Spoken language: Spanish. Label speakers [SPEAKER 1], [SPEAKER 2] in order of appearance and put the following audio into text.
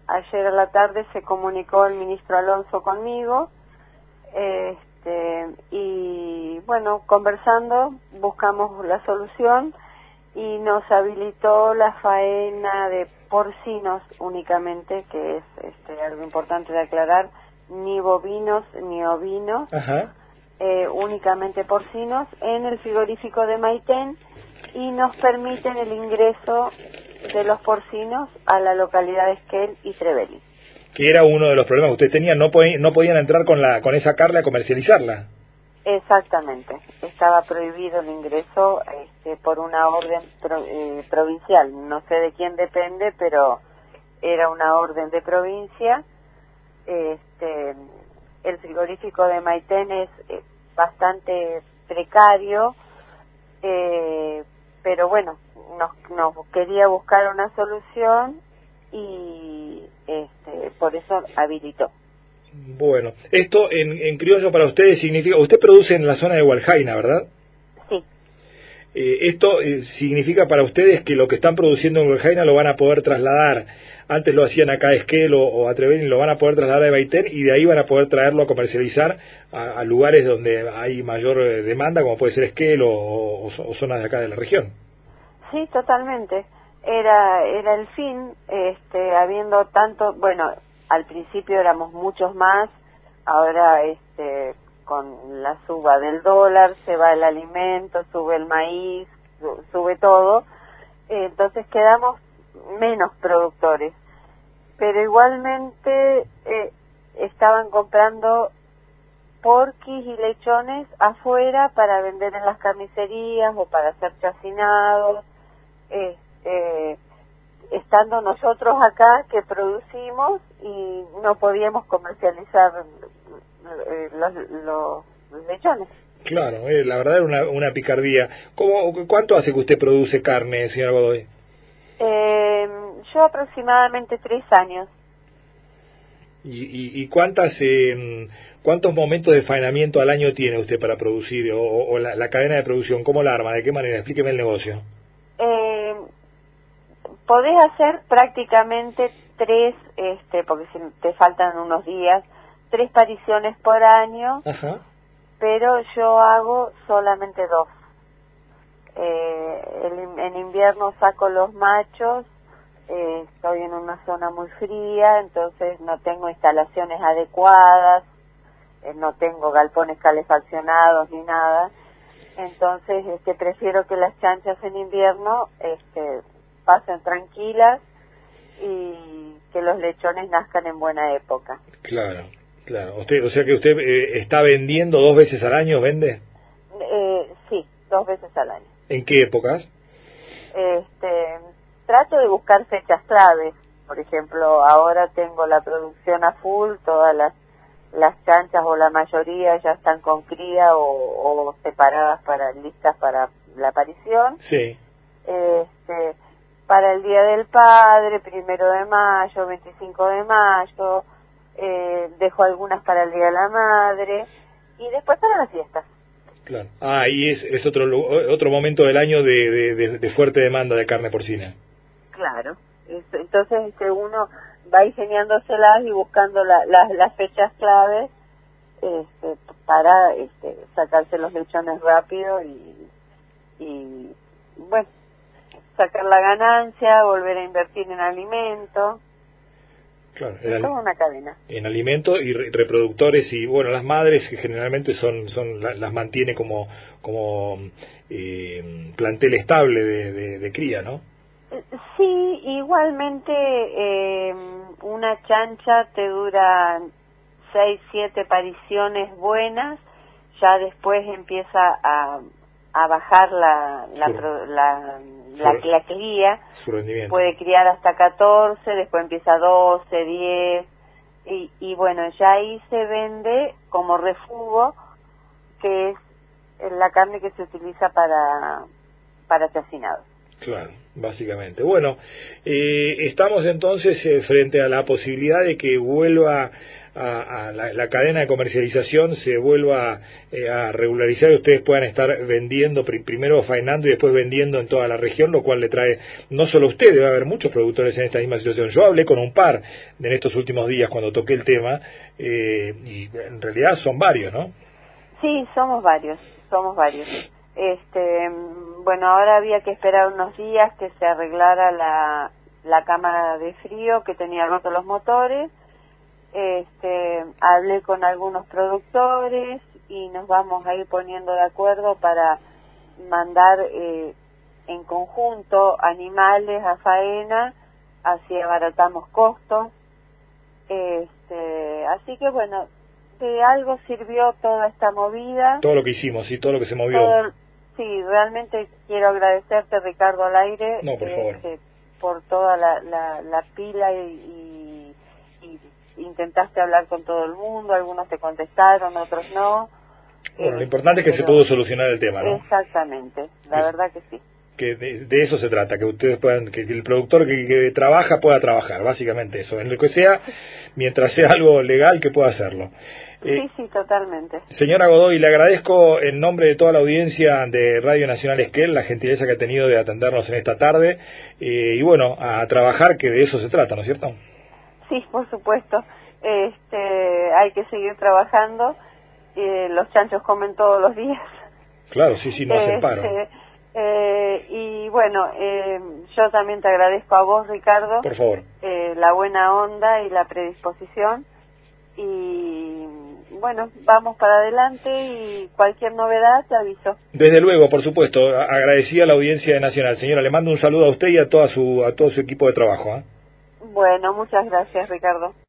[SPEAKER 1] ayer a la tarde se comunicó el ministro Alonso conmigo, y bueno, conversando buscamos la solución y nos habilitó la faena de porcinos únicamente, que es algo importante de aclarar, ni bovinos ni ovinos, únicamente porcinos, en el frigorífico de Maitén, y nos permiten el ingreso de los porcinos a la localidad de Esquel y Trevelin.
[SPEAKER 2] Que era uno de los problemas que ustedes tenían, no podían entrar con esa carne a comercializarla.
[SPEAKER 1] Exactamente, estaba prohibido el ingreso por una orden provincial, no sé de quién depende, pero era una orden de provincia. El frigorífico de Maitén es bastante precario, pero bueno, nos quería buscar una solución y por eso habilitó.
[SPEAKER 2] Bueno, esto en criollo para ustedes significa, usted produce en la zona de Hualjaina, ¿verdad?
[SPEAKER 1] Sí.
[SPEAKER 2] Esto significa para ustedes que lo que están produciendo en Hualjaina lo van a poder trasladar, antes lo hacían acá a Esquel o a Trevelin, lo van a poder trasladar a Maitén y de ahí van a poder traerlo a comercializar a lugares donde hay mayor demanda, como puede ser Esquel o zonas de acá de la región.
[SPEAKER 1] Sí, totalmente. Era el fin, habiendo tanto, bueno, al principio éramos muchos más, ahora con la suba del dólar se va el alimento, sube el maíz, sube todo, entonces quedamos menos productores, pero igualmente estaban comprando porquis y lechones afuera para vender en las carnicerías o para ser chacinados, estando nosotros acá que producimos y no podíamos comercializar los lechones.
[SPEAKER 2] Claro, la verdad es una picardía. ¿Cuánto hace que usted produce carne, señora Godoy?
[SPEAKER 1] Yo aproximadamente 3 años.
[SPEAKER 2] ¿Y cuántos momentos de faenamiento al año tiene usted para producir o la cadena de producción? ¿Cómo la arma? ¿De qué manera? Explíqueme el negocio.
[SPEAKER 1] Podés hacer prácticamente 3, porque si te faltan unos días, 3 pariciones por año.
[SPEAKER 2] Ajá.
[SPEAKER 1] Pero yo hago solamente 2. En invierno saco los machos, estoy en una zona muy fría, entonces no tengo instalaciones adecuadas, no tengo galpones calefaccionados ni nada, entonces prefiero que las chanchas en invierno pasen tranquilas y que los lechones nazcan en buena época.
[SPEAKER 2] Claro. Claro, o sea que usted está vendiendo 2 veces al año, ¿vende?
[SPEAKER 1] Sí, 2 veces al año.
[SPEAKER 2] ¿En qué épocas?
[SPEAKER 1] Trato de buscar fechas claves. Por ejemplo, ahora tengo la producción a full, todas las chanchas o la mayoría ya están con cría o separadas listas para la aparición.
[SPEAKER 2] Sí.
[SPEAKER 1] Para el Día del Padre, 1 de mayo, 25 de mayo, dejo algunas para el Día de la Madre y después para las fiestas.
[SPEAKER 2] Claro. Y es otro momento del año de fuerte demanda de carne porcina.
[SPEAKER 1] Claro. Entonces uno va ingeniándoselas y buscando las fechas claves para sacarse los lechones rápido y bueno, sacar la ganancia, volver a invertir en alimento.
[SPEAKER 2] Claro,
[SPEAKER 1] es toda una cadena.
[SPEAKER 2] En alimento y reproductores, y bueno, las madres que generalmente las mantiene como plantel estable de cría, ¿no?
[SPEAKER 1] Sí, igualmente una chancha te dura 6, 7 pariciones buenas, ya después empieza a bajar la cría,
[SPEAKER 2] su rendimiento.
[SPEAKER 1] Puede criar hasta 14, después empieza 12, 10, y bueno, ya ahí se vende como refugo, que es la carne que se utiliza para chacinado.
[SPEAKER 2] Claro, básicamente. Bueno, estamos entonces frente a la posibilidad de que vuelva la cadena de comercialización se vuelva a regularizar y ustedes puedan estar vendiendo, primero faenando y después vendiendo en toda la región, lo cual le trae, no solo a ustedes, va a haber muchos productores en esta misma situación. Yo hablé con un par en estos últimos días cuando toqué el tema, y en realidad son varios, ¿no?
[SPEAKER 1] Sí, somos varios. Bueno, ahora había que esperar unos días que se arreglara la cámara de frío que tenía rotos los motores. Hablé con algunos productores y nos vamos a ir poniendo de acuerdo para mandar en conjunto animales a faena, así abaratamos costos. Así que bueno, de algo sirvió toda esta movida.
[SPEAKER 2] Todo lo que hicimos y todo lo que se movió.
[SPEAKER 1] Sí, realmente quiero agradecerte, Ricardo, al aire.
[SPEAKER 2] No, por favor.
[SPEAKER 1] Por toda la pila y intentaste hablar con todo el mundo, algunos te contestaron, otros no.
[SPEAKER 2] Bueno, lo importante es que se pudo solucionar el tema, ¿no?
[SPEAKER 1] Exactamente, la verdad que sí.
[SPEAKER 2] Que de eso se trata, que ustedes puedan, que el productor que trabaja pueda trabajar, básicamente eso, en lo que sea, mientras sea algo legal que pueda hacerlo.
[SPEAKER 1] Sí, totalmente.
[SPEAKER 2] Señora Godoy, le agradezco en nombre de toda la audiencia de Radio Nacional Esquel la gentileza que ha tenido de atendernos en esta tarde, y bueno, a trabajar, que de eso se trata, ¿no es cierto?
[SPEAKER 1] Sí, por supuesto. Hay que seguir trabajando, los chanchos comen todos los días.
[SPEAKER 2] Claro, sí, no hacen paro.
[SPEAKER 1] Y bueno, yo también te agradezco a vos, Ricardo,
[SPEAKER 2] por favor,
[SPEAKER 1] la buena onda y la predisposición, y bueno, vamos para adelante y cualquier novedad te aviso.
[SPEAKER 2] Desde luego, por supuesto, agradecida a la audiencia de Nacional. Señora, le mando un saludo a usted y a todo su equipo de trabajo.
[SPEAKER 1] Bueno, muchas gracias, Ricardo.